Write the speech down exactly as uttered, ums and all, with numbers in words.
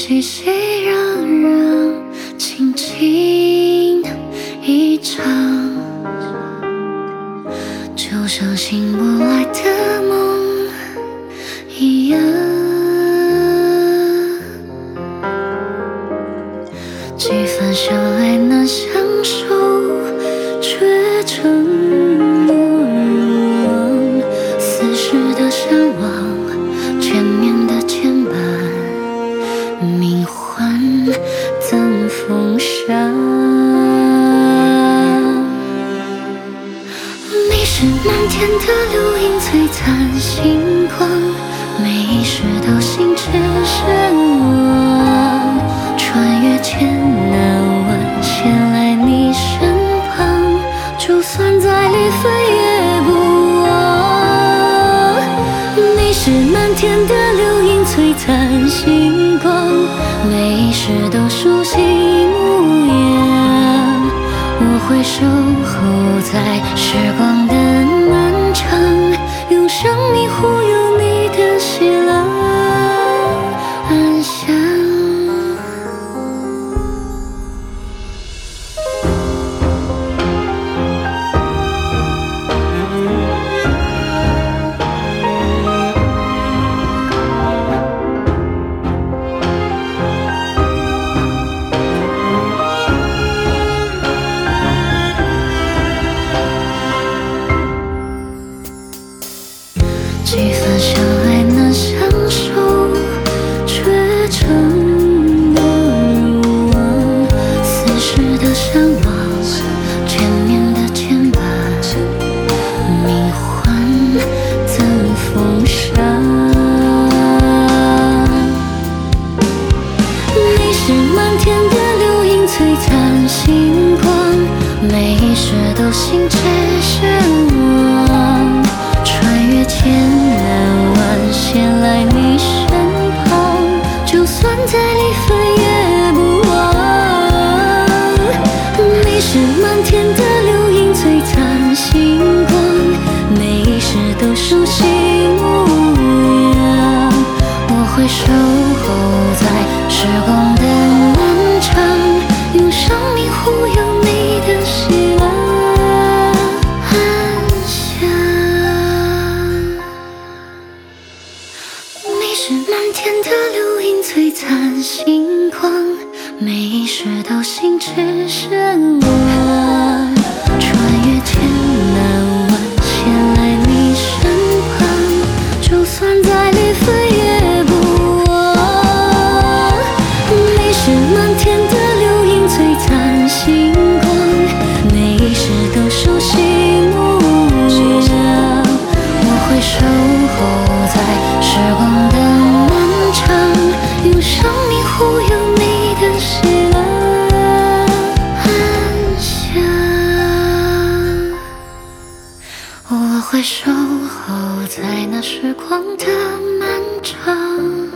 熙熙攘攘，轻轻一场，就像醒不来的梦一样。几番相爱难相守，却成陌路忘。似是的向往，千年的牵绊，命换赠风沙。你是漫天的流萤璀璨星光，每一世都心驰神往。穿越千难万险来你身旁，就算再离分也不忘。你是漫天的流萤璀璨星光，每一世都熟悉模样。我会守候在时光的漫长，用生命护佑你的喜乐安详。几番相爱难相守，却成陌路忘。似是的向往，千年的牵绊，命换赠风沙。你是漫天的流萤璀璨星光，每一世都心驰神往。穿越千难万险来你身旁，就算再离分也不忘。你是漫天的流萤璀璨星光，每一世都熟悉模样。我会守候在时光的漫长，用生命护佑你的喜乐安详。你是漫天的流萤璀璨星光，每一世都心驰神往。穿越千难万险来你身旁，就算再离分也不忘。你是漫天的流萤璀璨星光，每一世都熟悉模样。我会守候在时光的漫长，用生命护佑你的喜乐安详。我会守候在那时光的漫长。